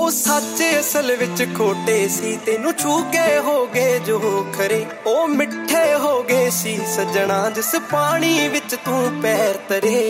सच असल विच खोटे सी तेनू छू के हो गए जो खरे ओ मिठे हो गए सी सजना जिस पानी विच तू पैर तरे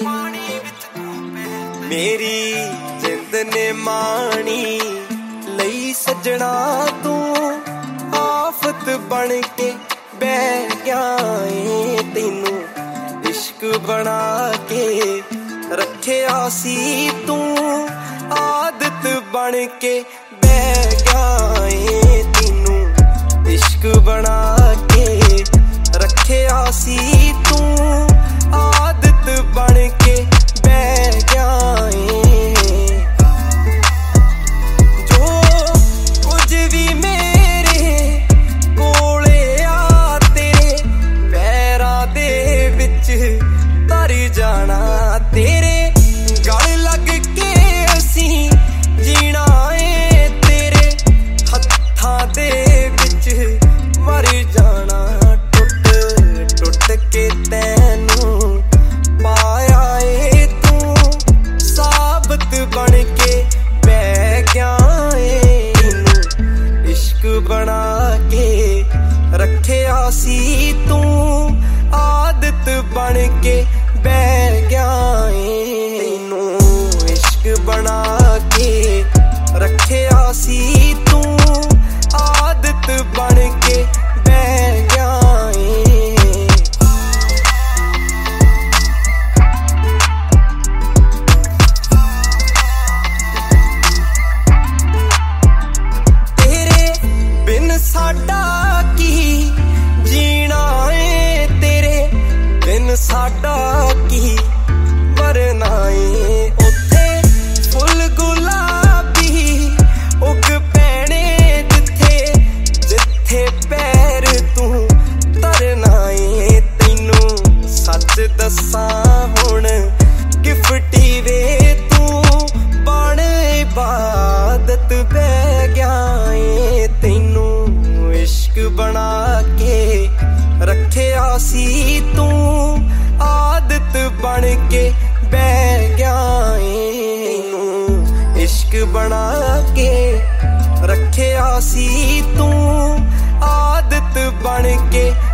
मेरी जिंद ने मानी लई सजना तू आफत बन के बह गया ए तेनू इश्क बना के रखिया सी तू आदत बन के बह गया ए तेनू इश्क बना के रखिया सी तू आदत बन के बह गया जो कुछ भी मेरे कोले आ तेरे पैरां दे विच तर जाना तेरे गल लग के असी जीना ए तेरे हत्थां दे विच मर जाना टुट टुट के तैनू पाया ए तू साबत बन के बह गया ए इश्क बना के रखिया सी तू आदत बन के बह गया तेनू इश्क बना के रखिया सी तू आदत बन के बह गया तेरे बिन साडा की जीना ए तेरे बिन साडा की मरना ए उत्थे फुल गुलाबी उग पैने जिथे जिथे पैर तू तरना ए तैनू सच दसां हुण गिफ्टी वे तू बण इबादत बह गया ए तैनू इश्क बना के रखिया सी तू आदत बन के बह गया तेनू इश्क बना के रखिया सी तू आदत बन के